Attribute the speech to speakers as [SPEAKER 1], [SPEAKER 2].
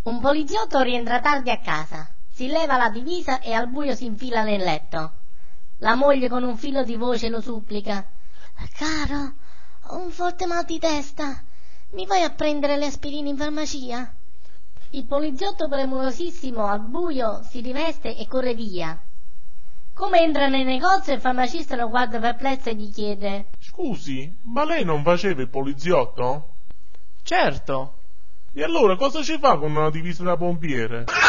[SPEAKER 1] Un poliziotto rientra tardi a casa, si leva la divisa e al buio si infila nel letto. La moglie con un filo di voce lo supplica. Caro, ho un forte mal di testa, mi vai a prendere le aspirine in farmacia? Il poliziotto premurosissimo al buio si riveste e corre via. Come entra nel negozio il farmacista lo guarda perplesso e gli chiede.
[SPEAKER 2] Scusi, ma lei non faceva il poliziotto?
[SPEAKER 3] Certo.
[SPEAKER 2] E allora cosa ci fa con una divisa da pompiere?